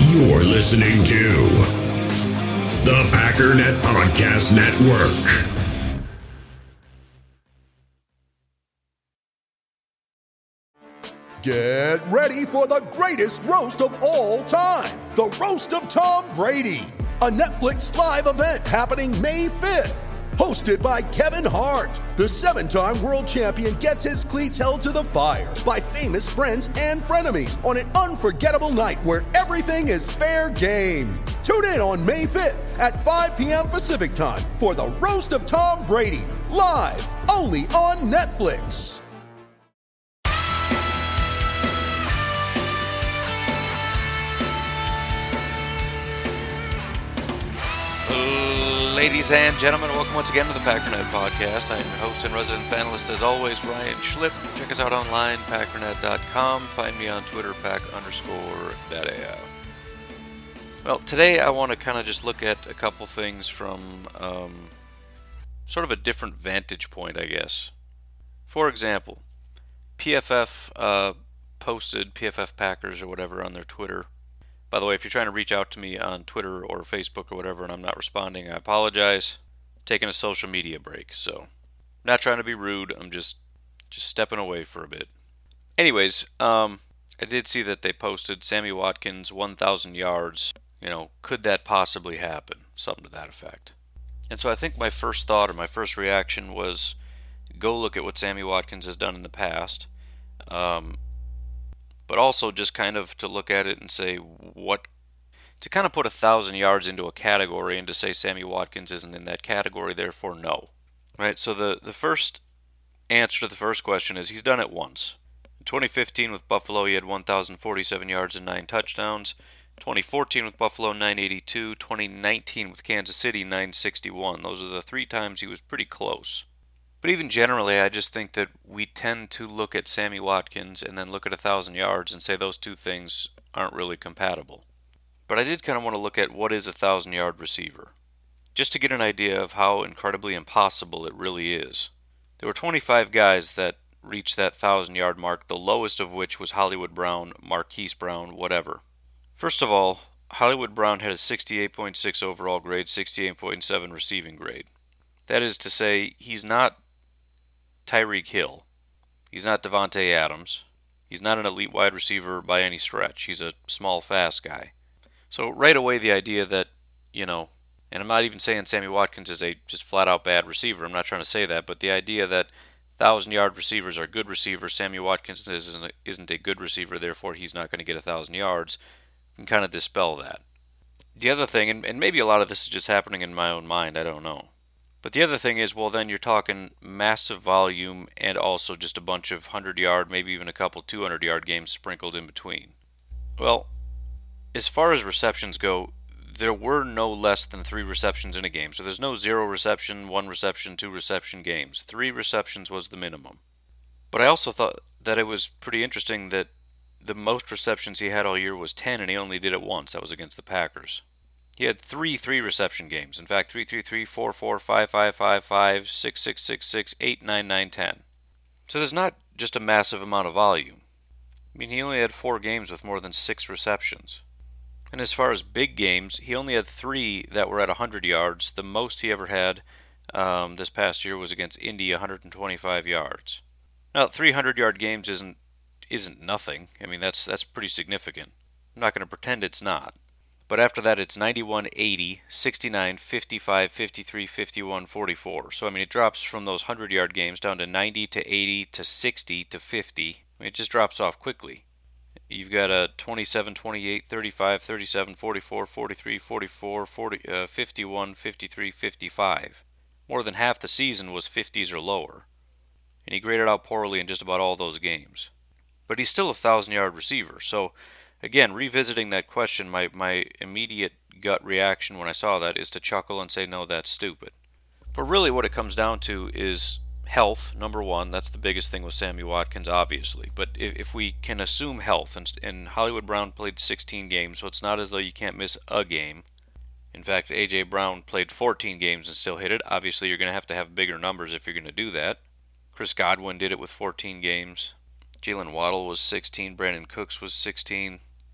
You're listening to the Packernet Podcast Network. Get ready for the greatest roast of all time, the Roast of Tom Brady, a Netflix live event happening May 5th. Hosted by Kevin Hart, the 7-time world champion gets his cleats held to the fire by famous friends and frenemies on an unforgettable night where everything is fair game. Tune in on May 5th at 5 p.m. Pacific time for the Roast of Tom Brady, live only on Netflix. Ladies and gentlemen, welcome once again to the Packernet Podcast. I am your host and resident panelist, as always, Ryan Schlip. Check us out online, packernet.com. Find me on Twitter, pack_dadao. Well, today I want to kind of just look at a couple things from sort of a different vantage point, I guess. For example, PFF posted, PFF Packers or whatever, on their Twitter. By the way, if you're trying to reach out to me on Twitter or Facebook or whatever and I'm not responding, I apologize. I'm taking a social media break, so I'm not trying to be rude. I'm just stepping away for a bit. Anyways, I did see that they posted Sammy Watkins 1,000 yards. You know, could that possibly happen? Something to that effect. And so I think my first thought or my first reaction was go look at what Sammy Watkins has done in the past. But also just kind of to look at it and say to kind of put 1,000 yards into a category and to say Sammy Watkins isn't in that category, therefore no. Right, so the first answer to the first question is he's done it once. In 2015 with Buffalo, he had 1,047 yards and 9 touchdowns. 2014 with Buffalo, 982. 2019 with Kansas City, 961. Those are the 3 times he was pretty close. But even generally, I just think that we tend to look at Sammy Watkins and then look at 1,000 yards and say those two things aren't really compatible. But I did kind of want to look at what is a 1,000-yard receiver, just to get an idea of how incredibly impossible it really is. There were 25 guys that reached that 1,000-yard mark, the lowest of which was Hollywood Brown, Marquise Brown, whatever. First of all, Hollywood Brown had a 68.6 overall grade, 68.7 receiving grade. That is to say, he's not Tyreek Hill. He's not Devontae Adams. He's not an elite wide receiver by any stretch. He's a small, fast guy. So right away the idea that, and I'm not even saying Sammy Watkins is a just flat-out bad receiver. I'm not trying to say that. But the idea that 1,000-yard receivers are good receivers, Sammy Watkins isn't a good receiver, therefore he's not going to get 1,000 yards, can kind of dispel that. The other thing, and maybe a lot of this is just happening in my own mind, I don't know. But the other thing is, well, then you're talking massive volume and also just a bunch of 100-yard, maybe even a couple 200-yard games sprinkled in between. Well, as far as receptions go, there were no less than 3 receptions in a game. So there's no 0 reception, 1 reception, 2 reception games. 3 receptions was the minimum. But I also thought that it was pretty interesting that the most receptions he had all year was 10, and he only did it once. That was against the Packers. He had 3 reception games. In fact, 3-3-3, 4-4, 5-5, 5-5, 6-6, 6-6, 8-9, 9-10. So there's not just a massive amount of volume. I mean, he only had 4 games with more than 6 receptions. And as far as big games, he only had 3 that were at 100 yards. The most he ever had this past year was against Indy, 125 yards. Now, 300-yard games isn't nothing. I mean, that's pretty significant. I'm not going to pretend it's not. But after that, it's 91, 80, 69, 55, 53, 51, 44. So, I mean, it drops from those 100-yard games down to 90 to 80 to 60 to 50. I mean, it just drops off quickly. You've got a 27, 28, 35, 37, 44, 43, 44, 51, 53, 55. More than half the season was 50s or lower. And he graded out poorly in just about all those games. But he's still a 1,000-yard receiver, so again, revisiting that question, my immediate gut reaction when I saw that is to chuckle and say, no, that's stupid. But really what it comes down to is health, number one. That's the biggest thing with Sammy Watkins, obviously. But if we can assume health, and Hollywood Brown played 16 games, so it's not as though you can't miss a game. In fact, A.J. Brown played 14 games and still hit it. Obviously, you're going to have bigger numbers if you're going to do that. Chris Godwin did it with 14 games. Jalen Waddle was 16. Brandon Cooks was 16.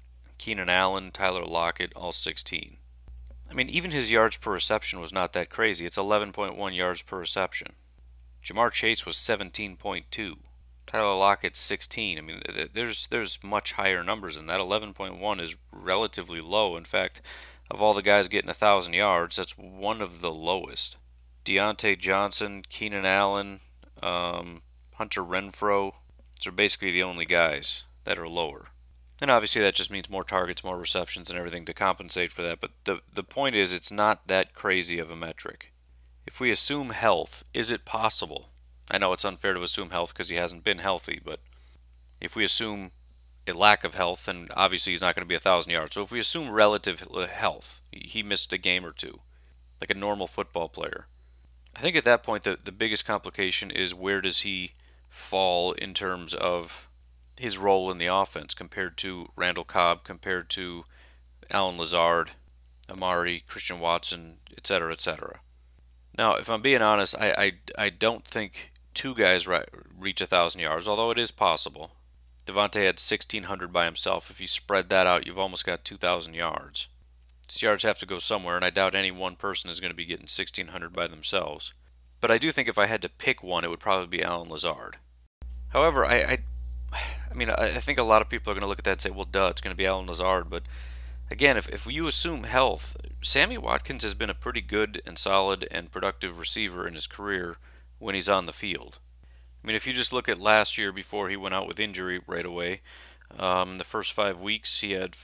Keenan Allen, Tyler Lockett, all 16. I mean, even his yards per reception was not that crazy. It's 11.1 yards per reception. Jamar Chase was 17.2. Tyler Lockett's 16. I mean, there's much higher numbers than that. 11.1 is relatively low. In fact, of all the guys getting 1,000 yards, that's one of the lowest. Deontay Johnson, Keenan Allen, Hunter Renfrow, those are basically the only guys that are lower. And obviously that just means more targets, more receptions, and everything to compensate for that. But the point is, it's not that crazy of a metric. If we assume health, is it possible? I know it's unfair to assume health because he hasn't been healthy, but if we assume a lack of health, then obviously he's not going to be 1,000 yards. So if we assume relative health, he missed a game or two, like a normal football player. I think at that point the biggest complication is where does he fall in terms of his role in the offense compared to Randall Cobb, compared to Allen Lazard, Amari, Christian Watson, etc., etc. Now, if I'm being honest, I don't think two guys reach 1,000 yards, although it is possible. Devontae had 1,600 by himself. If you spread that out, you've almost got 2,000 yards. These yards have to go somewhere, and I doubt any one person is going to be getting 1,600 by themselves. But I do think if I had to pick one, it would probably be Allen Lazard. However, I think a lot of people are going to look at that and say, well, duh, it's going to be Allen Lazard. But again, if you assume health, Sammy Watkins has been a pretty good and solid and productive receiver in his career when he's on the field. I mean, if you just look at last year before he went out with injury right away, the first 5 weeks he had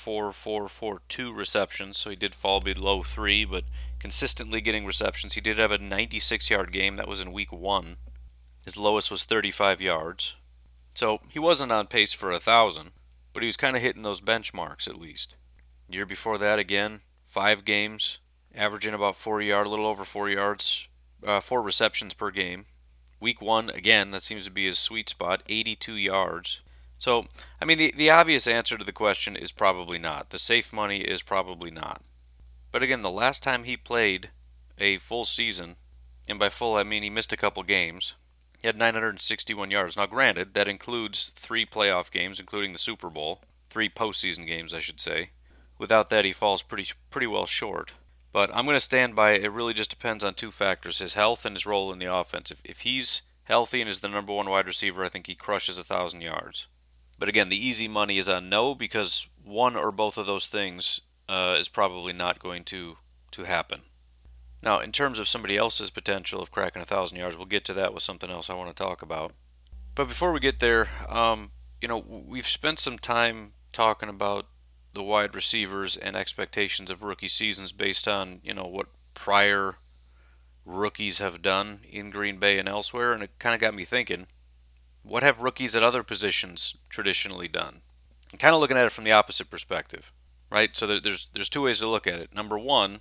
2 receptions, so he did fall below 3, but consistently getting receptions. He did have a 96-yard game. That was in week 1. His lowest was 35 yards. So he wasn't on pace for 1,000, but he was kind of hitting those benchmarks at least. The year before that, again, 5 games, averaging about 4 yards, a little over 4 yards, 4 receptions per game. Week 1, again, that seems to be his sweet spot, 82 yards. So, I mean, the obvious answer to the question is probably not. The safe money is probably not. But again, the last time he played a full season, and by full I mean he missed a couple games, he had 961 yards. Now granted, that includes 3 playoff games, including the Super Bowl. 3 postseason games, I should say. Without that, he falls pretty well short. But I'm going to stand by it really just depends on 2 factors, his health and his role in the offense. If he's healthy and is the number 1 wide receiver, I think he crushes 1,000 yards. But again, the easy money is on no, because one or both of those things is probably not going to happen. Now, in terms of somebody else's potential of cracking 1,000 yards, we'll get to that with something else I want to talk about. But before we get there, we've spent some time talking about the wide receivers and expectations of rookie seasons based on, what prior rookies have done in Green Bay and elsewhere, and it kind of got me thinking, what have rookies at other positions traditionally done? I'm kind of looking at it from the opposite perspective, right? So there's 2 ways to look at it. Number 1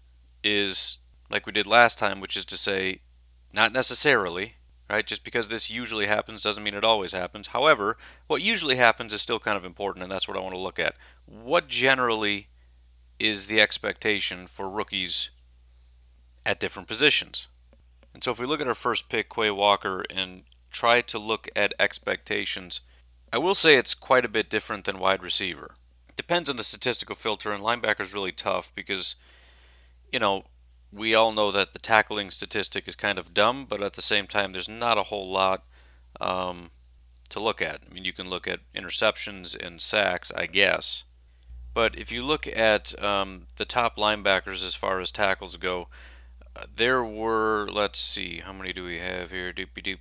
is like we did last time, which is to say, not necessarily, right? Just because this usually happens doesn't mean it always happens. However, what usually happens is still kind of important, and that's what I want to look at. What generally is the expectation for rookies at different positions? And so if we look at our first pick, Quay Walker, and try to look at expectations, I will say it's quite a bit different than wide receiver. It depends on the statistical filter, and linebacker is really tough because, we all know that the tackling statistic is kind of dumb, but at the same time, there's not a whole lot to look at. I mean, you can look at interceptions and sacks, I guess. But if you look at the top linebackers as far as tackles go, there were, let's see, how many do we have here?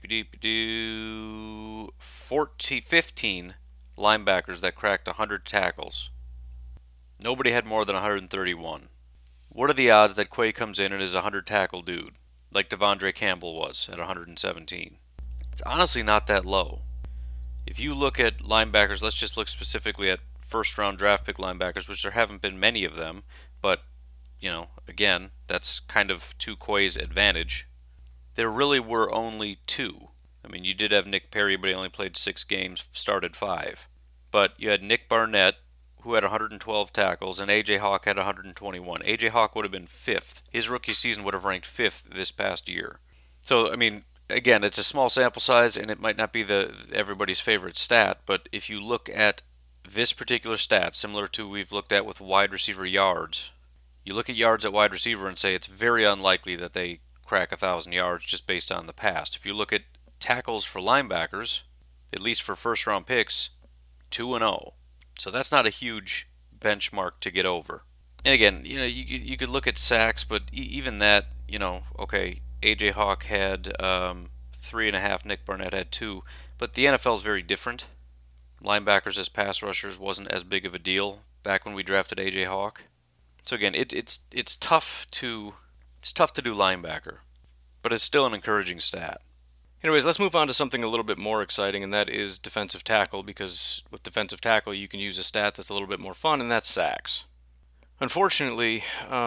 15 linebackers that cracked 100 tackles. Nobody had more than 131. What are the odds that Quay comes in and is a 100-tackle dude, like Devondre Campbell was at 117? It's honestly not that low. If you look at linebackers, let's just look specifically at first-round draft pick linebackers, which there haven't been many of them, but, again, that's kind of to Quay's advantage. There really were only 2. I mean, you did have Nick Perry, but he only played 6 games, started 5. But you had Nick Barnett, who had 112 tackles, and A.J. Hawk had 121. A.J. Hawk would have been 5th. His rookie season would have ranked 5th this past year. So, I mean, again, it's a small sample size, and it might not be everybody's favorite stat, but if you look at this particular stat, similar to we've looked at with wide receiver yards, you look at yards at wide receiver and say it's very unlikely that they crack 1,000 yards just based on the past. If you look at tackles for linebackers, at least for first-round picks, 2-0. So that's not a huge benchmark to get over. And again, you could look at sacks, but even that, okay, A.J. Hawk had 3.5, Nick Barnett had 2, but the NFL is very different. Linebackers as pass rushers wasn't as big of a deal back when we drafted A.J. Hawk. So again, it's tough to do linebacker, but it's still an encouraging stat. Anyways, let's move on to something a little bit more exciting, and that is defensive tackle, because with defensive tackle you can use a stat that's a little bit more fun, and that's sacks. Unfortunately,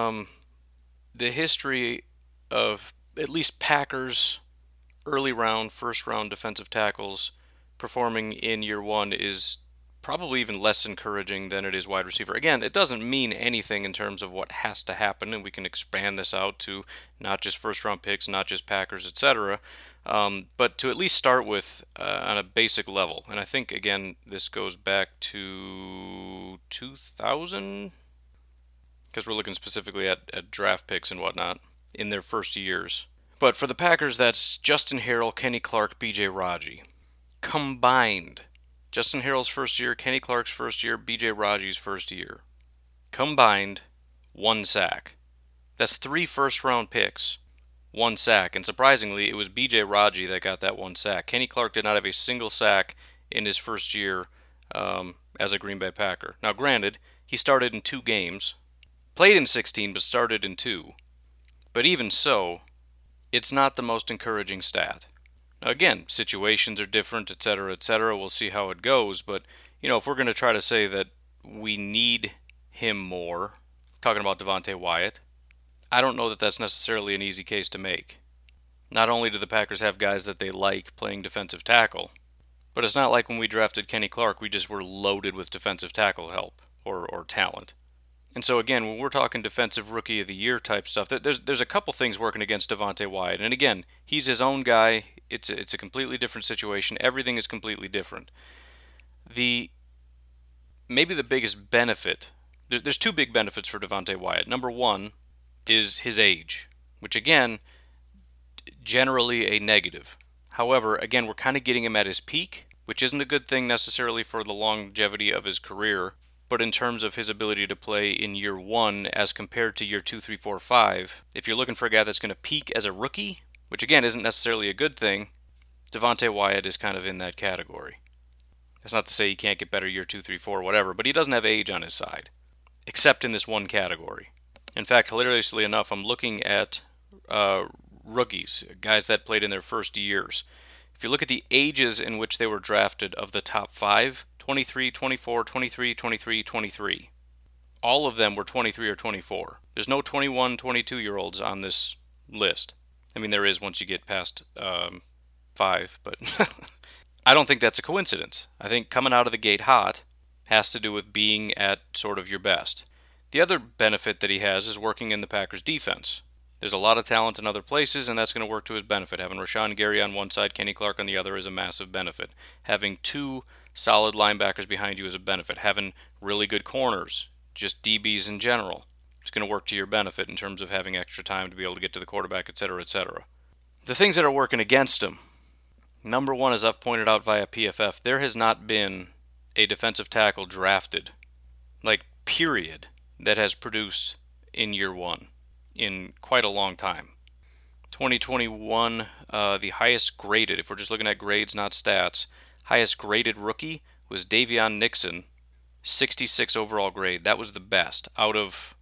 the history of at least Packers early round, first round defensive tackles performing in year one is probably even less encouraging than it is wide receiver. Again, it doesn't mean anything in terms of what has to happen, and we can expand this out to not just first round picks, not just Packers, etc., but to at least start with on a basic level. And I think, again, this goes back to 2000, because we're looking specifically at draft picks and whatnot in their first years. But for the Packers, that's Justin Harrell, Kenny Clark, B.J. Raji. Combined, Justin Harrell's first year, Kenny Clark's first year, B.J. Raji's first year. Combined, 1 sack. That's 3 first-round picks, 1 sack. And surprisingly, it was B.J. Raji that got that 1 sack. Kenny Clark did not have a single sack in his first year as a Green Bay Packer. Now, granted, he started in 2 games, played in 16, but started in 2. But even so, it's not the most encouraging stat. Now again, situations are different, etc., etc. We'll see how it goes, but, if we're going to try to say that we need him more, talking about Devontae Wyatt, I don't know that that's necessarily an easy case to make. Not only do the Packers have guys that they like playing defensive tackle, but it's not like when we drafted Kenny Clark, we just were loaded with defensive tackle help or talent. And so again, when we're talking defensive rookie of the year type stuff, there's a couple things working against Devontae Wyatt. And again, he's his own guy. It's a completely different situation. Everything is completely different. Maybe the biggest benefit, there's 2 big benefits for Devontae Wyatt. Number 1 is his age, which again, generally a negative. However, again, we're kind of getting him at his peak, which isn't a good thing necessarily for the longevity of his career. But in terms of his ability to play in year 1 as compared to year 2, 3, 4, 5, if you're looking for a guy that's going to peak as a rookie, which again isn't necessarily a good thing, Devontae Wyatt is kind of in that category. That's not to say he can't get better year 2, 3, 4, whatever, but he doesn't have age on his side, except in this one category. In fact, hilariously enough, I'm looking at rookies, guys that played in their first years. If you look at the ages in which they were drafted of the top 5, 23, 24, 23, 23, 23. All of them were 23 or 24. There's no 21, 22-year-olds on this list. I mean, there is once you get past 5, but I don't think that's a coincidence. I think coming out of the gate hot has to do with being at sort of your best. The other benefit that he has is working in the Packers' defense. There's a lot of talent in other places, and that's going to work to his benefit. Having Rashawn Gary on one side, Kenny Clark on the other is a massive benefit. Having 2 solid linebackers behind you is a benefit. Having really good corners, just DBs in general, it's going to work to your benefit in terms of having extra time to be able to get to the quarterback, etc., etc. The things that are working against him. Number 1, as I've pointed out via PFF, there has not been a defensive tackle drafted, period, that has produced in year 1 in quite a long time. 2021, the highest graded, if we're just looking at grades, not stats, highest graded rookie was Davion Nixon, 66 overall grade. That was the best out of,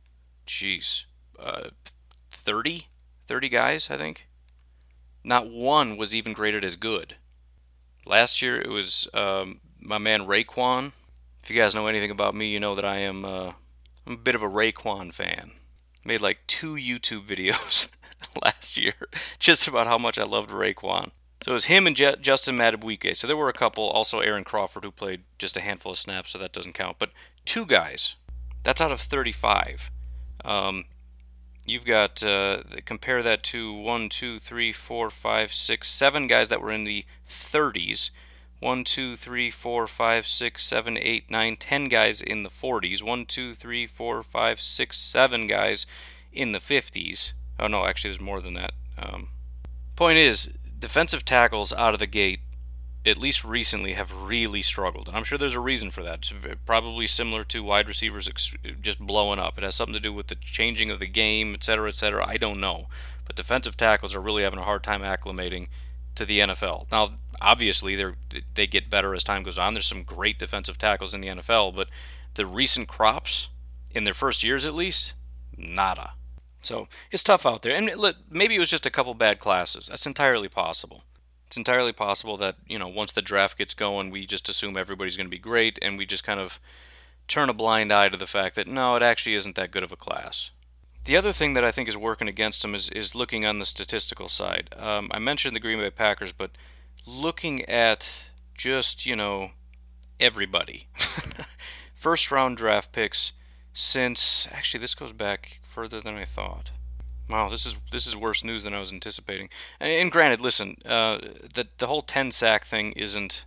30 guys, I think. Not one was even graded as good. Last year, it was my man Raekwon. If you guys know anything about me, you know that I'm a bit of a Raekwon fan. Made 2 YouTube videos last year just about how much I loved Raekwon. So it was him and Justin Madubuike. So there were a couple, also Aaron Crawford, who played just a handful of snaps, so that doesn't count. But 2 guys. That's out of 35. You've got, compare that to 1, 2, 3, 4, 5, 6, 7 guys that were in the 30s 1, 2, 3, 4, 5, 6, 7, 8, 9, 10 guys in the 40s. 1, 2, 3, 4, 5, 6, 7 guys in the 50s. Oh no, actually there's more than that. Point is, defensive tackles out of the gate, at least recently, have really struggled. And I'm sure there's a reason for that. It's probably similar to wide receivers just blowing up. It has something to do with the changing of the game, etc., etc. I don't know. But defensive tackles are really having a hard time acclimating to the NFL. Now, obviously, they get better as time goes on. There's some great defensive tackles in the NFL, but the recent crops, in their first years at least, nada. So it's tough out there. And maybe it was just a couple bad classes. That's entirely possible. It's entirely possible that, once the draft gets going, we just assume everybody's going to be great, and we just kind of turn a blind eye to the fact that, no, it actually isn't that good of a class. The other thing that I think is working against them is looking on the statistical side. I mentioned the Green Bay Packers, but looking at just, everybody. First-round draft picks since, actually, this goes back further than I thought. Wow, this is worse news than I was anticipating. And granted, listen, the whole 10-sack thing isn't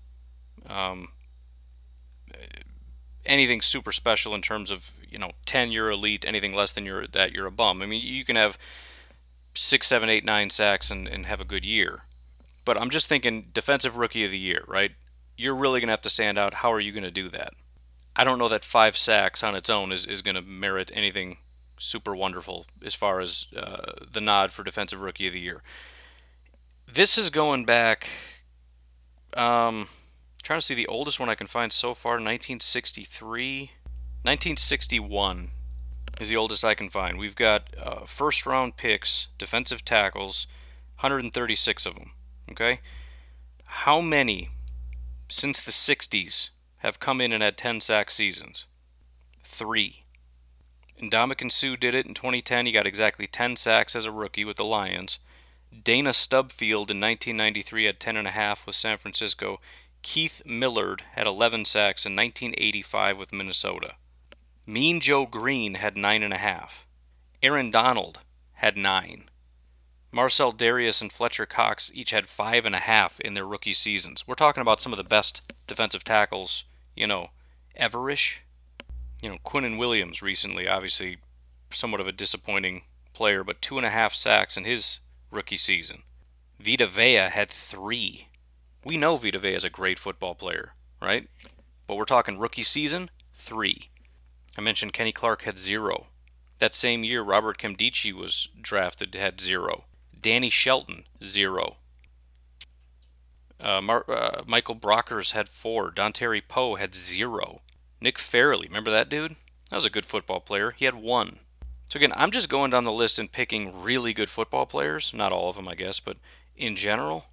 anything super special in terms of 10 you're elite, anything less than you're a bum. I mean, you can have 6, 7, 8, 9 sacks and have a good year. But I'm just thinking defensive rookie of the year, right? You're really going to have to stand out. How are you going to do that? I don't know that 5 sacks on its own is going to merit anything super wonderful as far as the nod for defensive rookie of the year. This is going back, trying to see the oldest one I can find so far, 1961 is the oldest I can find. We've got first round picks, defensive tackles, 136 of them, okay? How many since the 60s have come in and had 10-sack seasons? 3. Ndamukong Suh did it in 2010. He got exactly 10 sacks as a rookie with the Lions. Dana Stubfield in 1993 had 10.5 with San Francisco. Keith Millard had 11 sacks in 1985 with Minnesota. Mean Joe Green had 9.5. Aaron Donald had 9. Marcel Darius and Fletcher Cox each had 5.5 in their rookie seasons. We're talking about some of the best defensive tackles, everish. Quinnen Williams recently, obviously somewhat of a disappointing player, but 2.5 sacks in his rookie season. Vita Vea had 3. We know Vita Vea is a great football player, right? But we're talking rookie season, 3. I mentioned Kenny Clark had 0. That same year, Robert Nkemdiche was drafted, had 0. Danny Shelton, 0. Michael Brockers had 4. Dontari Poe had 0. Nick Fairley, remember that dude? That was a good football player. He had 1. So again, I'm just going down the list and picking really good football players. Not all of them, I guess, but in general,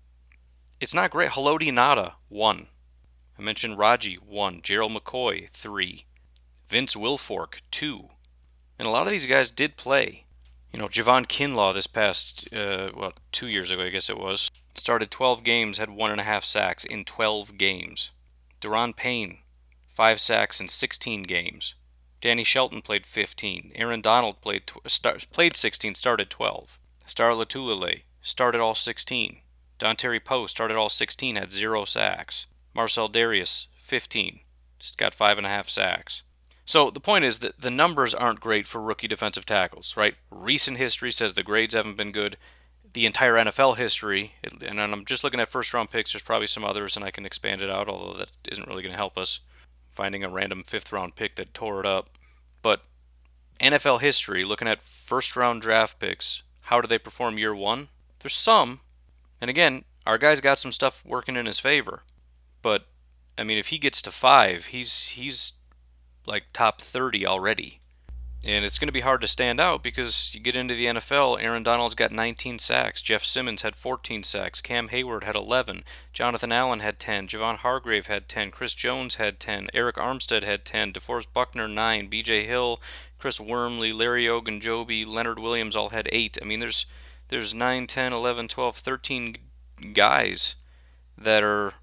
it's not great. Haloti Ngata, 1. I mentioned Raji, 1. Gerald McCoy, 3. Vince Wilfork, 2. And a lot of these guys did play. Javon Kinlaw this past, 2 years ago, I guess it was, started 12 games, had 1.5 sacks in 12 games. Daron Payne, 5 sacks in 16 games. Danny Shelton played 15. Aaron Donald played 16, started 12. Star Lotulelei started all 16. Dontari Poe started all 16, had 0 sacks. Marcel Darius, 15, just got 5.5 sacks. So the point is that the numbers aren't great for rookie defensive tackles, right? Recent history says the grades haven't been good. The entire NFL history, and I'm just looking at first-round picks, there's probably some others, and I can expand it out, although that isn't really going to help us, finding a random 5th-round pick that tore it up. But NFL history, looking at first-round draft picks, how do they perform year 1? There's some, and again, our guy's got some stuff working in his favor. But, I mean, if he gets to 5, he's like top 30 already. And it's going to be hard to stand out because you get into the NFL, Aaron Donald's got 19 sacks. Jeff Simmons had 14 sacks. Cam Hayward had 11. Jonathan Allen had 10. Javon Hargrave had 10. Chris Jones had 10. Eric Armstead had 10. DeForest Buckner, 9. B.J. Hill, Chris Wormley, Larry Ogunjobi, Leonard Williams all had 8. I mean, there's 9, 10, 11, 12, 13 guys that are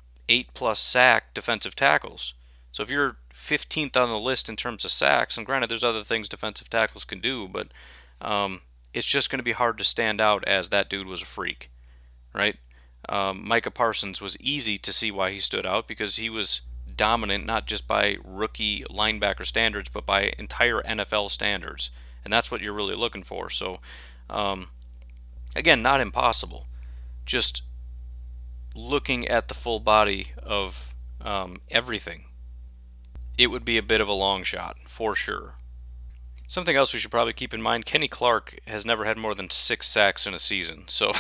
8+ sack defensive tackles. So if you're 15th on the list in terms of sacks, and granted there's other things defensive tackles can do, but it's just going to be hard to stand out as that dude was a freak, right? Micah Parsons was easy to see why he stood out, because he was dominant not just by rookie linebacker standards, but by entire NFL standards. And that's what you're really looking for. So, again, not impossible. Just looking at the full body of everything, it would be a bit of a long shot, for sure. Something else we should probably keep in mind, Kenny Clark has never had more than 6 sacks in a season. So,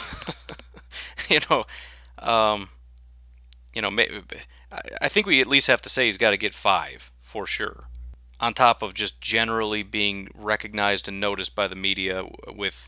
I think we at least have to say he's got to get 5, for sure. On top of just generally being recognized and noticed by the media with,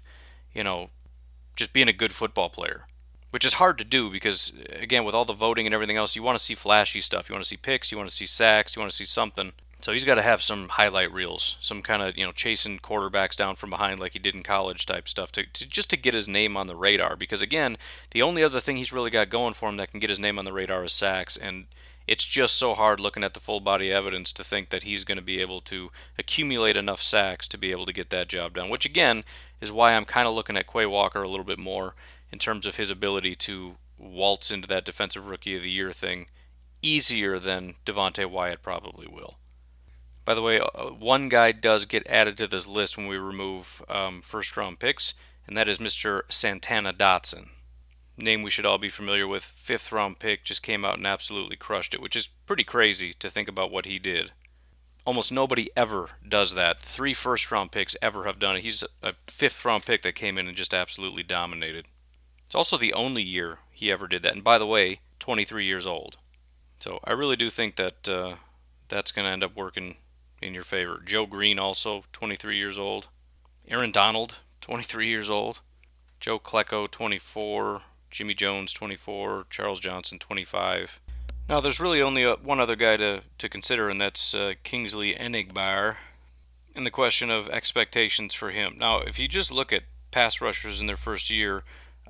just being a good football player. Which is hard to do because, again, with all the voting and everything else, you want to see flashy stuff. You want to see picks, you want to see sacks, you want to see something. So he's got to have some highlight reels, some kind of, chasing quarterbacks down from behind like he did in college type stuff just to get his name on the radar. Because, again, the only other thing he's really got going for him that can get his name on the radar is sacks. And it's just so hard looking at the full body evidence to think that he's going to be able to accumulate enough sacks to be able to get that job done. Which, again, is why I'm kind of looking at Quay Walker a little bit more in terms of his ability to waltz into that Defensive Rookie of the Year thing easier than Devontae Wyatt probably will. By the way, one guy does get added to this list when we remove first-round picks, and that is Mr. Santana Dotson. Name we should all be familiar with. 5th-round pick, just came out and absolutely crushed it, which is pretty crazy to think about what he did. Almost nobody ever does that. 3 first-round picks ever have done it. He's a 5th-round pick that came in and just absolutely dominated. It's also the only year he ever did that. And by the way, 23 years old. So I really do think that that's going to end up working in your favor. Joe Green also, 23 years old. Aaron Donald, 23 years old. Joe Klecko, 24. Jimmy Jones, 24. Charles Johnson, 25. Now, there's really only one other guy to consider, and that's Kingsley Enagbare, and the question of expectations for him. Now, if you just look at pass rushers in their first year,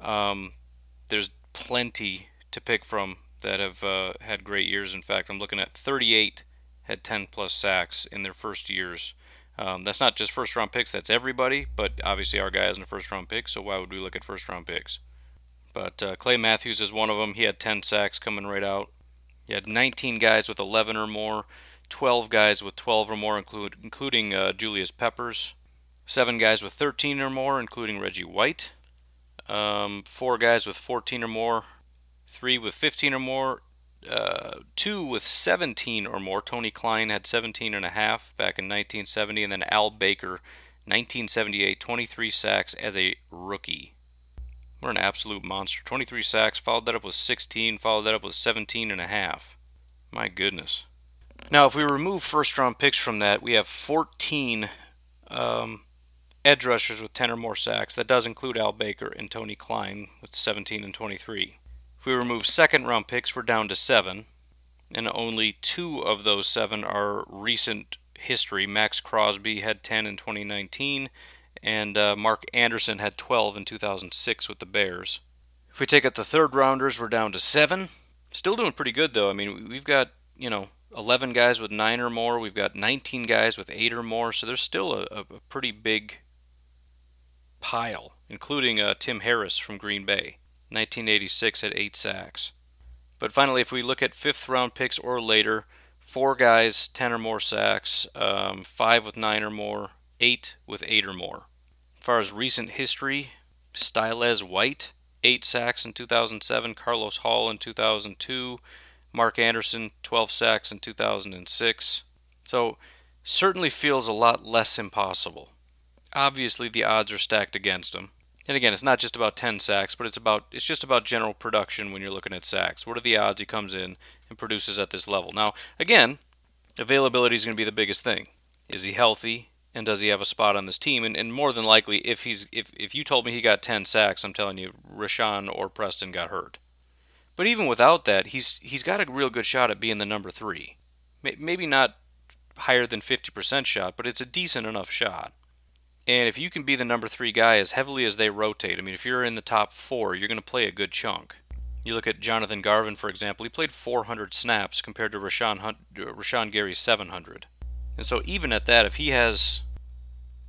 there's plenty to pick from that have had great years. In fact, I'm looking at 38 had 10-plus sacks in their first years. That's not just first-round picks, that's everybody, but obviously our guy isn't a first-round pick, so why would we look at first-round picks? But Clay Matthews is one of them. He had 10 sacks coming right out. He had 19 guys with 11 or more, 12 guys with 12 or more, including Julius Peppers, 7 guys with 13 or more, including Reggie White, 4 guys with 14 or more, 3 with 15 or more, 2 with 17 or more. Tony Klein had 17 and a half back in 1970, and then Al Baker, 1978, 23 sacks as a rookie. What an absolute monster. 23 sacks, followed that up with 16, followed that up with 17 and a half. My goodness. Now, if we remove first-round picks from that, we have 14 edge rushers with 10 or more sacks. That does include Al Baker and Tony Klein with 17 and 23. If we remove second-round picks, we're down to 7, and only 2 of those 7 are recent history. Max Crosby had 10 in 2019, and Mark Anderson had 12 in 2006 with the Bears. If we take out the third-rounders, we're down to 7. Still doing pretty good, though. I mean, we've got, 11 guys with 9 or more. We've got 19 guys with 8 or more, so there's still a pretty big pile, including Tim Harris from Green Bay. 1986 had 8 sacks. But finally, if we look at 5th-round picks or later, 4 guys, 10 or more sacks, 5 with 9 or more, 8 with 8 or more. As far as recent history, Stylez White, 8 sacks in 2007, Carlos Hall in 2002, Mark Anderson, 12 sacks in 2006. So, certainly feels a lot less impossible. Obviously, the odds are stacked against him. And again, it's not just about 10 sacks, but it's just about general production when you're looking at sacks. What are the odds he comes in and produces at this level? Now, again, availability is going to be the biggest thing. Is he healthy, and does he have a spot on this team? And more than likely, if you told me he got 10 sacks, I'm telling you, Rashawn or Preston got hurt. But even without that, he's got a real good shot at being the number 3. Maybe not higher than 50% shot, but it's a decent enough shot. And if you can be the number 3 guy as heavily as they rotate, I mean, if you're in the top 4, you're going to play a good chunk. You look at Jonathan Garvin, for example, he played 400 snaps compared to Rashawn Gary's 700. And so even at that, if he has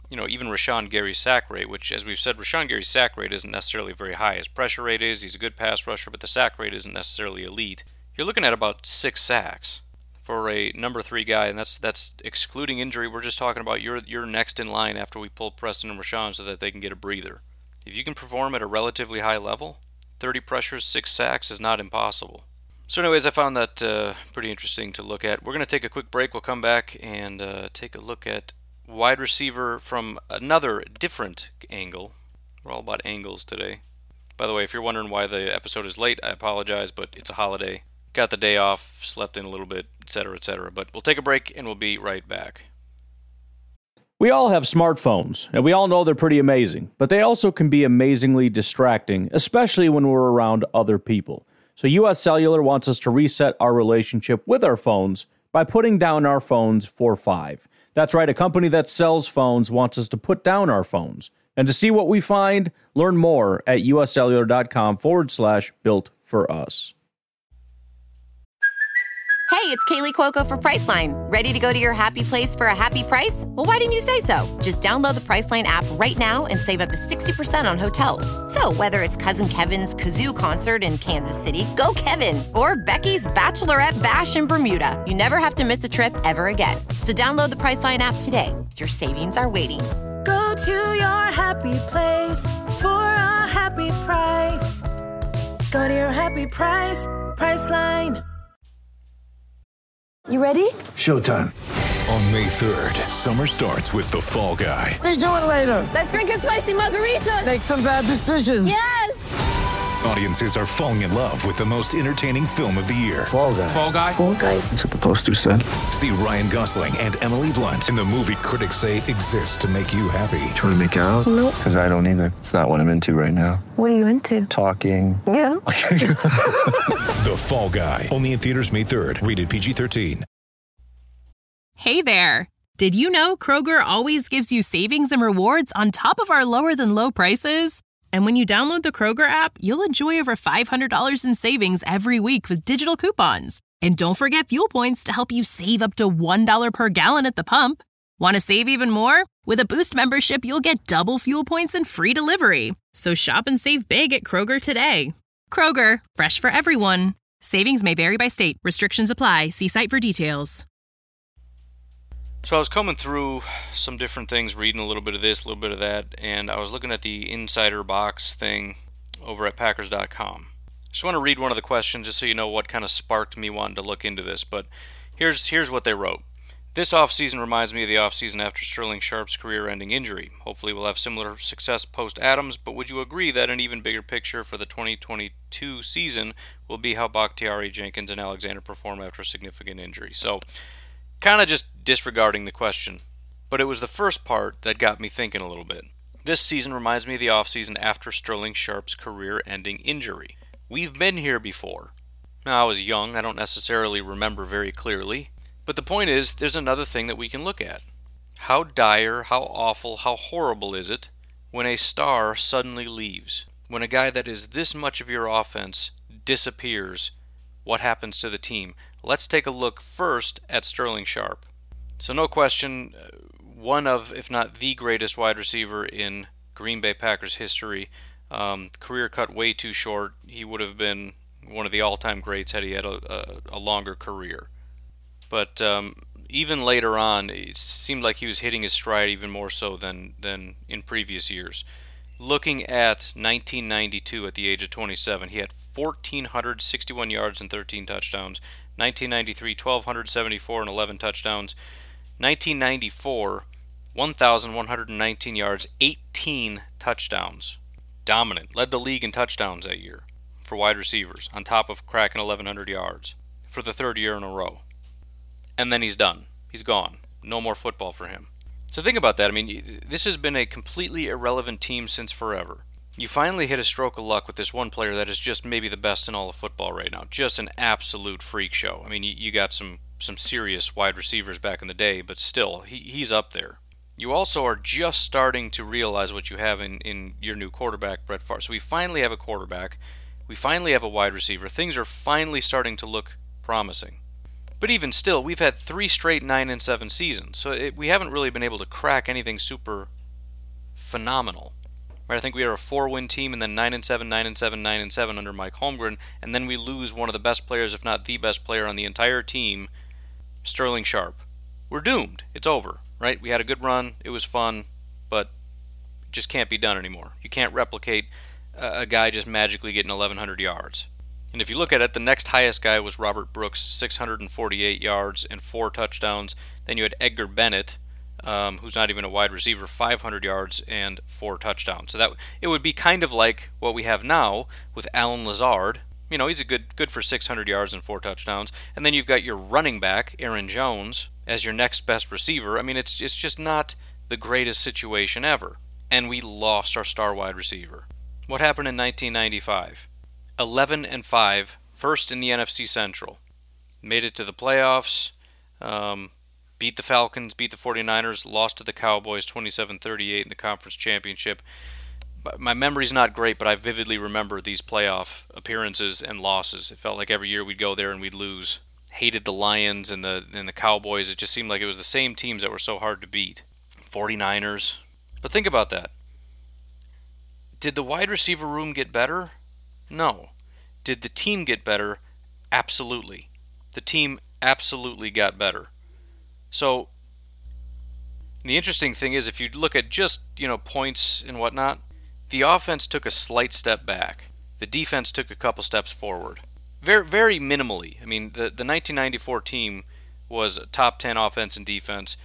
even Rashawn Gary's sack rate, which, as we've said, Rashawn Gary's sack rate isn't necessarily very high. His pressure rate is, he's a good pass rusher, but the sack rate isn't necessarily elite. You're looking at about 6 sacks for a number 3 guy, and that's excluding injury. We're just talking about you're next in line after we pull Preston and Rashawn so that they can get a breather. If you can perform at a relatively high level, 30 pressures, 6 sacks is not impossible. So anyways, I found that pretty interesting to look at. We're going to take a quick break. We'll come back and take a look at wide receiver from another different angle. We're all about angles today. By the way, if you're wondering why the episode is late, I apologize, but it's a holiday. Got the day off, slept in a little bit, etc., etc. But we'll take a break and we'll be right back. We all have smartphones, and we all know they're pretty amazing, but they also can be amazingly distracting, especially when we're around other people. So US Cellular wants us to reset our relationship with our phones by putting down our phones for $5. That's right, a company that sells phones wants us to put down our phones. And to see what we find, learn more at uscellular.com/built for us. Hey, it's Kaylee Cuoco for Priceline. Ready to go to your happy place for a happy price? Well, why didn't you say so? Just download the Priceline app right now and save up to 60% on hotels. So whether it's Cousin Kevin's Kazoo Concert in Kansas City, go Kevin, or Becky's Bachelorette Bash in Bermuda, you never have to miss a trip ever again. So download the Priceline app today. Your savings are waiting. Go to your happy place for a happy price. Go to your happy price, Priceline. You ready? Showtime. On May 3rd, summer starts with The Fall Guy. Let's do it later. Let's drink a spicy margarita. Make some bad decisions. Yes! Audiences are falling in love with the most entertaining film of the year. Fall Guy. Fall Guy? Fall Guy. That's what the poster said. See Ryan Gosling and Emily Blunt in the movie critics say exists to make you happy. Trying to make it out? Nope. Because I don't either. It's not what I'm into right now. What are you into? Talking. Yeah. The Fall Guy. Only in theaters May 3rd. Rated PG-13. Hey there. Did you know Kroger always gives you savings and rewards on top of our lower than low prices? And when you download the Kroger app, you'll enjoy over $500 in savings every week with digital coupons. And don't forget fuel points to help you save up to $1 per gallon at the pump. Want to save even more? With a Boost membership, you'll get double fuel points and free delivery. So shop and save big at Kroger today. Kroger, fresh for everyone. Savings may vary by state. Restrictions apply. See site for details. So I was coming through some different things, reading a little bit of this, a little bit of that, and I was looking at the Insider Box thing over at Packers.com. Just want to read one of the questions just so you know what kind of sparked me wanting to look into this, but here's what they wrote. This offseason reminds me of the offseason after Sterling Sharpe's career-ending injury. Hopefully we'll have similar success post-Adams, but would you agree that an even bigger picture for the 2022 season will be how Bakhtiari, Jenkins, and Alexander perform after a significant injury? So, kind of just disregarding the question, but it was the first part that got me thinking a little bit. This season reminds me of the offseason after Sterling Sharpe's career-ending injury. We've been here before. Now, I was young, I don't necessarily remember very clearly, but the point is, there's another thing that we can look at. How dire, how awful, how horrible is it when a star suddenly leaves? When a guy that is this much of your offense disappears, what happens to the team? Let's take a look first at Sterling Sharpe. So no question, one of, if not the greatest wide receiver in Green Bay Packers history. Career cut way too short. He would have been one of the all-time greats had he had a longer career. But even later on, it seemed like he was hitting his stride even more so than in previous years. Looking at 1992 at the age of 27, he had 1,461 yards and 13 touchdowns. 1993, 1,274 and 11 touchdowns. 1994, 1,119 yards, 18 touchdowns. Dominant. Led the league in touchdowns that year for wide receivers, on top of cracking 1,100 yards for the third year in a row. And then he's done. He's gone. No more football for him. So think about that. I mean, this has been a completely irrelevant team since forever. You finally hit a stroke of luck with this one player that is just maybe the best in all of football right now. Just an absolute freak show. I mean, you got some serious wide receivers back in the day, but still, he's up there. You also are just starting to realize what you have in your new quarterback, Brett Favre. So we finally have a quarterback. We finally have a wide receiver. Things are finally starting to look promising. But even still, we've had 3 straight 9-7 seasons, so we haven't really been able to crack anything super phenomenal. Right? I think we are a 4-win team, and then 9-7, 9-7, 9-7 under Mike Holmgren, and then we lose one of the best players, if not the best player on the entire team, Sterling Sharp. We're doomed. It's over, right? We had a good run. It was fun, but it just can't be done anymore. You can't replicate a guy just magically getting 1,100 yards. And if you look at it, the next highest guy was Robert Brooks, 648 yards and 4 touchdowns. Then you had Edgar Bennett, who's not even a wide receiver, 500 yards and 4 touchdowns. So that it would be kind of like what we have now with Allen Lazard. You know, he's a good for 600 yards and 4 touchdowns. And then you've got your running back, Aaron Jones, as your next best receiver. I mean, it's just not the greatest situation ever. And we lost our star wide receiver. What happened in 1995? 11-5, first in the NFC Central. Made it to the playoffs, beat the Falcons, beat the 49ers, lost to the Cowboys 27-38 in the conference championship. My memory's not great, but I vividly remember these playoff appearances and losses. It felt like every year we'd go there and we'd lose. Hated the Lions and the Cowboys. It just seemed like it was the same teams that were so hard to beat. 49ers. But think about that. Did the wide receiver room get better? No. Did the team get better? Absolutely. The team absolutely got better. So, the interesting thing is, if you look at just, points and whatnot, the offense took a slight step back. The defense took a couple steps forward. Very, very minimally. I mean, the 1994 team was a top 10 offense and defense.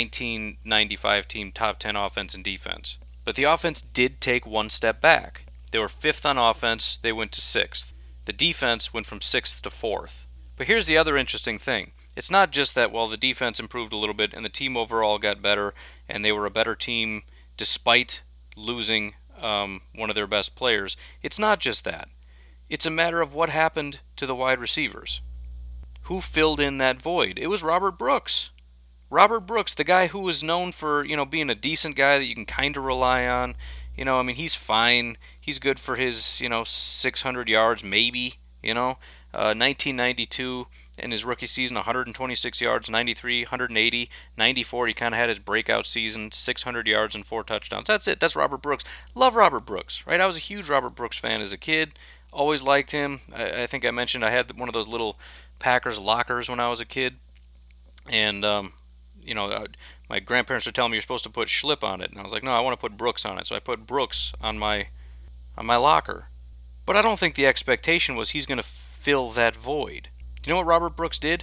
1995 team, top 10 offense and defense. But the offense did take one step back. They were 5th on offense, they went to 6th. The defense went from 6th to 4th. But here's the other interesting thing. It's not just that, the defense improved a little bit and the team overall got better and they were a better team despite losing one of their best players. It's not just that. It's a matter of what happened to the wide receivers. Who filled in that void? It was Robert Brooks. Robert Brooks, the guy who was known for, being a decent guy that you can kind of rely on. He's fine. He's good for his, 600 yards, maybe, 1992 in his rookie season, 126 yards, 93, 180, 94. He kind of had his breakout season, 600 yards and 4 touchdowns. That's it. That's Robert Brooks. Love Robert Brooks, right? I was a huge Robert Brooks fan as a kid. Always liked him. I think I mentioned I had one of those little Packers lockers when I was a kid. And, my grandparents were telling me you're supposed to put Schlip on it. And I was like, no, I want to put Brooks on it. So I put Brooks on my locker. But I don't think the expectation was he's going to fill that void. Do you know what Robert Brooks did?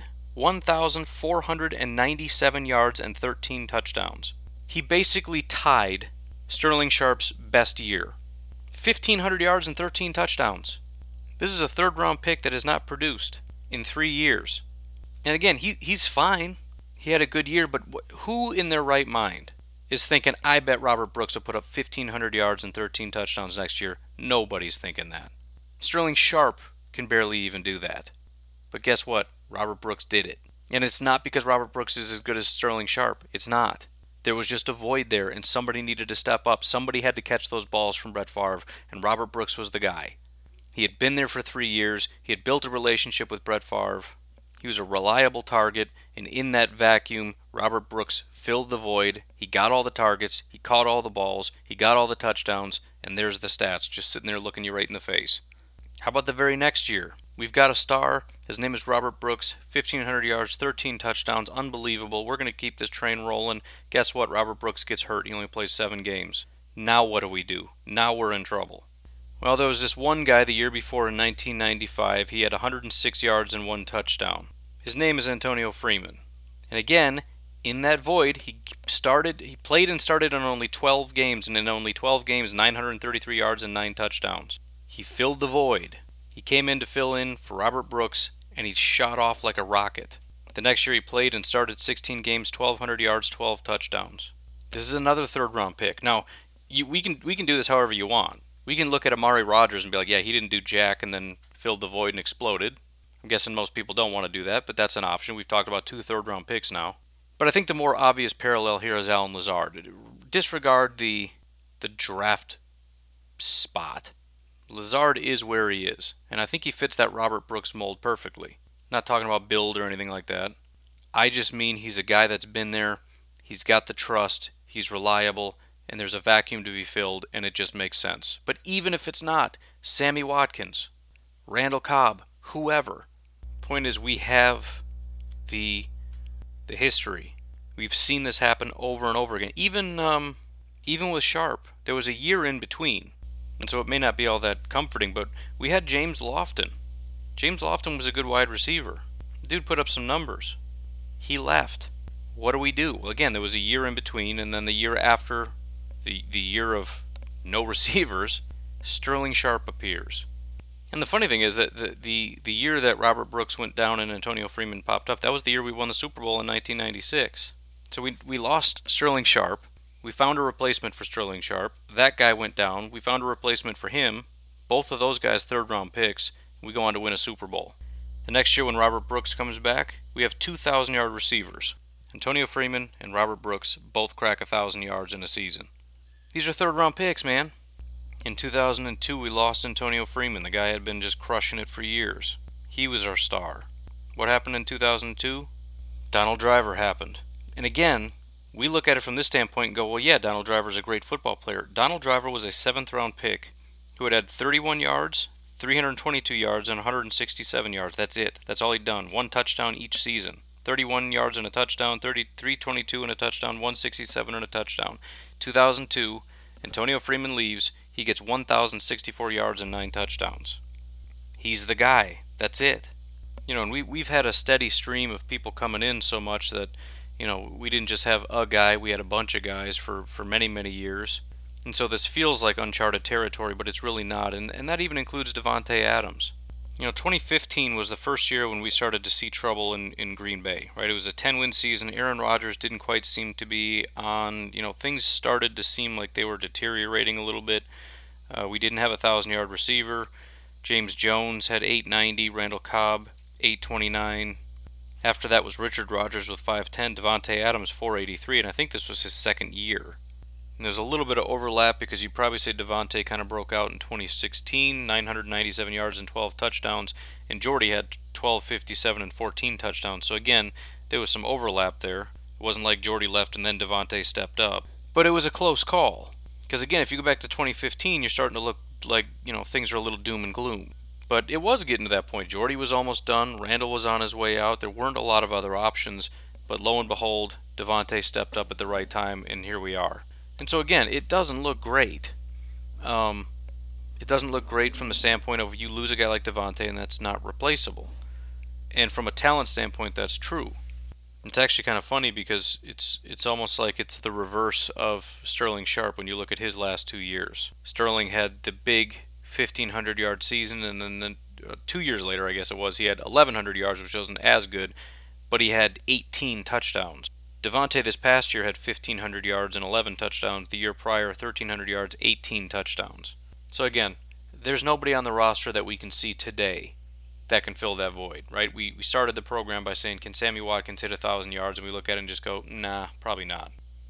1,497 yards and 13 touchdowns. He basically tied Sterling Sharp's best year. 1,500 yards and 13 touchdowns. This is a 3rd-round pick that has not produced in 3 years. And again, he's fine. He had a good year, but who in their right mind is thinking, I bet Robert Brooks will put up 1,500 yards and 13 touchdowns next year? Nobody's thinking that. Sterling Sharp can barely even do that. But guess what? Robert Brooks did it. And it's not because Robert Brooks is as good as Sterling Sharp. It's not. There was just a void there, and somebody needed to step up. Somebody had to catch those balls from Brett Favre, and Robert Brooks was the guy. He had been there for 3 years. He had built a relationship with Brett Favre. He was a reliable target, and in that vacuum, Robert Brooks filled the void. He got all the targets, he caught all the balls, he got all the touchdowns, and there's the stats, just sitting there looking you right in the face. How about the very next year? We've got a star. His name is Robert Brooks. 1,500 yards, 13 touchdowns. Unbelievable. We're going to keep this train rolling. Guess what? Robert Brooks gets hurt. He only plays 7 games. Now what do? Now we're in trouble. Well, there was this one guy the year before in 1995. He had 106 yards and 1 touchdown. His name is Antonio Freeman. And again, in that void, he played and started on only 12 games, and in only 12 games, 933 yards and 9 touchdowns. He filled the void. He came in to fill in for Robert Brooks, and he shot off like a rocket. The next year he played and started 16 games, 1,200 yards, 12 touchdowns. This is another 3rd-round pick. Now, we can do this however you want. We can look at Amari Rodgers and be like, yeah, he didn't do jack and then filled the void and exploded. I'm guessing most people don't want to do that, but that's an option. We've talked about 2 third-round picks now. But I think the more obvious parallel here is Allen Lazard. Disregard the draft spot. Lazard is where he is, and I think he fits that Robert Brooks mold perfectly. Not talking about build or anything like that. I just mean he's a guy that's been there, he's got the trust, he's reliable, and there's a vacuum to be filled, and it just makes sense. But even if it's not, Sammy Watkins, Randall Cobb, whoever. Point is, we have the history. We've seen this happen over and over again. Even with Sharp, there was a year in between, and so it may not be all that comforting, but we had James Lofton. James Lofton was a good wide receiver. The dude put up some numbers. He left. What do we do? Well, again, there was a year in between, and then the year after, the year of no receivers, Sterling Sharp appears. And the funny thing is that the year that Robert Brooks went down and Antonio Freeman popped up, that was the year we won the Super Bowl in 1996. So we lost Sterling Sharp. We found a replacement for Sterling Sharp. That guy went down. We found a replacement for him. Both of those guys third-round picks. We go on to win a Super Bowl. The next year when Robert Brooks comes back, we have 2,000-yard receivers. Antonio Freeman and Robert Brooks both crack 1,000 yards in a season. These are third-round picks, man. In 2002, we lost Antonio Freeman. The guy had been just crushing it for years. He was our star. What happened in 2002? Donald Driver happened. And again, we look at it from this standpoint and go, well, yeah, Donald Driver's a great football player. Donald Driver was a 7th-round pick who had 31 yards, 322 yards, and 167 yards. That's it. That's all he'd done. 1 touchdown each season. 31 yards and a touchdown, 322 and a touchdown, 167 and a touchdown. 2002, Antonio Freeman leaves. He gets 1,064 yards and 9 touchdowns. He's the guy. That's it. And we've had a steady stream of people coming in so much that, we didn't just have a guy. We had a bunch of guys for many, many years. And so this feels like uncharted territory, but it's really not. And that even includes Davante Adams. 2015 was the first year when we started to see trouble in Green Bay, right? It was a 10-win season. Aaron Rodgers didn't quite seem to be on, things started to seem like they were deteriorating a little bit. We didn't have a 1,000-yard receiver. James Jones had 890, Randall Cobb 829. After that was Richard Rodgers with 510, Davante Adams 483, and I think this was his second year. And there's a little bit of overlap because you probably say Davante kind of broke out in 2016, 997 yards and 12 touchdowns, and Jordy had 1257 and 14 touchdowns. So again, there was some overlap there. It wasn't like Jordy left and then Davante stepped up. But it was a close call. Because again, if you go back to 2015, you're starting to look like, things are a little doom and gloom. But it was getting to that point. Jordy was almost done. Randall was on his way out. There weren't a lot of other options. But lo and behold, Davante stepped up at the right time, and here we are. And so again, it doesn't look great. It doesn't look great from the standpoint of you lose a guy like Davante and that's not replaceable. And from a talent standpoint, that's true. It's actually kind of funny because it's almost like it's the reverse of Sterling Sharp when you look at his last 2 years. Sterling had the big 1,500-yard season, and then 2 years later, I guess it was, he had 1,100 yards, which wasn't as good, but he had 18 touchdowns. Davante this past year had 1,500 yards and 11 touchdowns. The year prior, 1,300 yards, 18 touchdowns. So again, there's nobody on the roster that we can see today that can fill that void, right? We started the program by saying, can Sammy Watkins hit 1,000 yards? And we look at it and just go, nah, probably not.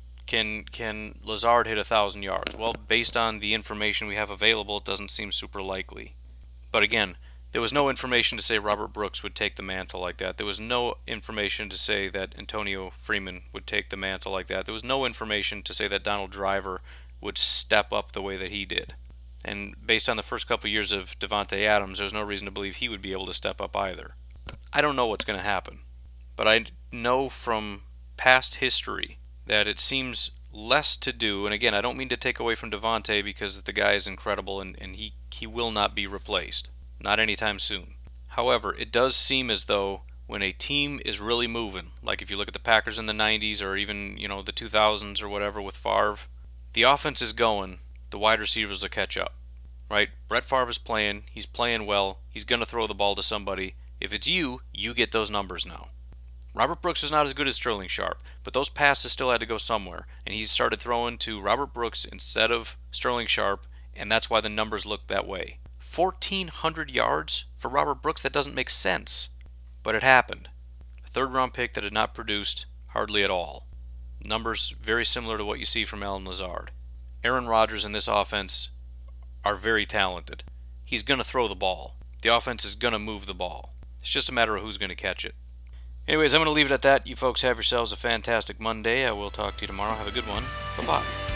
Can Lazard hit 1,000 yards? Well, based on the information we have available, it doesn't seem super likely. But again, there was no information to say Robert Brooks would take the mantle like that. There was no information to say that Antonio Freeman would take the mantle like that. There was no information to say that Donald Driver would step up the way that he did. And based on the first couple years of Davante Adams, there's no reason to believe he would be able to step up either. I don't know what's going to happen. But I know from past history that it seems less to do. And again, I don't mean to take away from Davante because the guy is incredible and he will not be replaced. Not anytime soon. However, it does seem as though when a team is really moving, like if you look at the Packers in the 90s or even, the 2000s or whatever with Favre, the offense is going, the wide receivers will catch up, right? Brett Favre is playing, he's playing well, he's going to throw the ball to somebody. If it's you get those numbers now. Robert Brooks was not as good as Sterling Sharp, but those passes still had to go somewhere, and he started throwing to Robert Brooks instead of Sterling Sharp, and that's why the numbers look that way. 1,400 yards for Robert Brooks, that doesn't make sense. But it happened. A third-round pick that had not produced hardly at all. Numbers very similar to what you see from Allen Lazard. Aaron Rodgers and this offense are very talented. He's going to throw the ball. The offense is going to move the ball. It's just a matter of who's going to catch it. Anyways, I'm going to leave it at that. You folks have yourselves a fantastic Monday. I will talk to you tomorrow. Have a good one. Bye-bye.